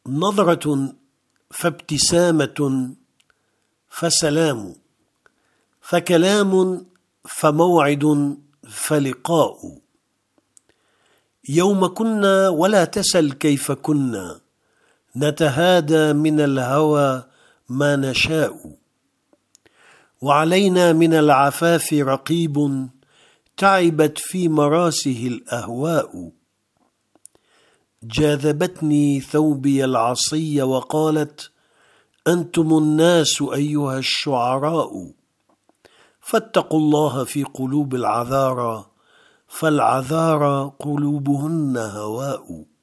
نظرة فابتسامة فسلام، فكلام فموعد فلقاء. يوم كنا ولا تسل كيف كنا، نتهادى من الهوى ما نشاء. وعلينا من العفاف رقيب، تعبت في مراسه الأهواء. جاذبتني ثوبي العصي وقالت: أنتم الناس أيها الشعراء. فاتقوا الله في قلوب العذارى، فالعذارى قلوبهن هواء.